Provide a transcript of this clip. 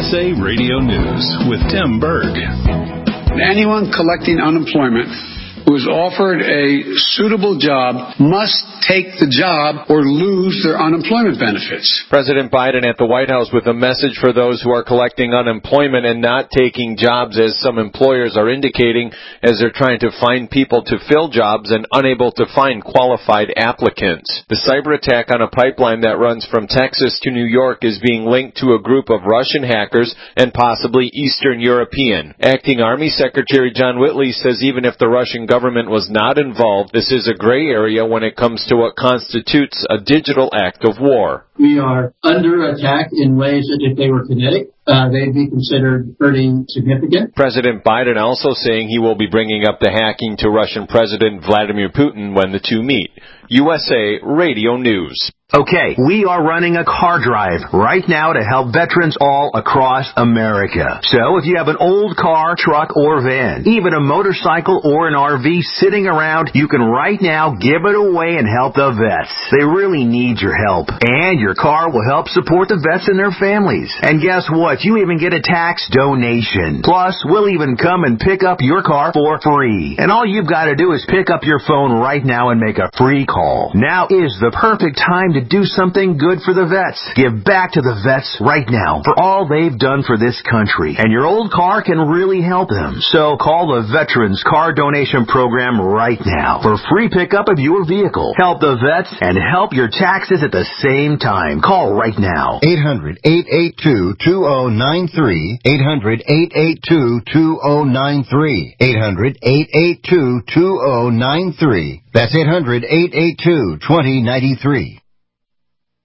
USA Radio News with Tim Berg. Anyone collecting unemployment who is offered a suitable job must take the job or lose their unemployment benefits. President Biden at the White House with a message for those who are collecting unemployment and not taking jobs, as some employers are indicating, as they're trying to find people to fill jobs and unable to find qualified applicants. The cyber attack on a pipeline that runs from Texas to New York is being linked to a group of Russian hackers and possibly Eastern European. Acting Army Secretary John Whitley says even if the Russian government was not involved, this is a gray area when it comes to what constitutes a digital act of war. We are under attack in ways that if they were kinetic, they'd be considered pretty significant. President Biden also saying he will be bringing up the hacking to Russian President Vladimir Putin when the two meet. USA Radio News. Okay, we are running a car drive right now to help veterans all across America. So if you have an old car, truck, or van, even a motorcycle or an RV sitting around, you can right now give it away and help the vets. They really need your help. And your car will help support the vets and their families. And guess what? You even get a tax donation. Plus, we'll even come and pick up your car for free. And all you've got to do is pick up your phone right now and make a free call. Now is the perfect time to do something good for the vets. Give back to the vets right now for all they've done for this country. And your old car can really help them. So call the Veterans Car Donation Program right now for free pickup of your vehicle. Help the vets and help your taxes at the same time. Call right now. 800-882-2093. 800-882-2093. 800-882-2093. That's 800-882-2093.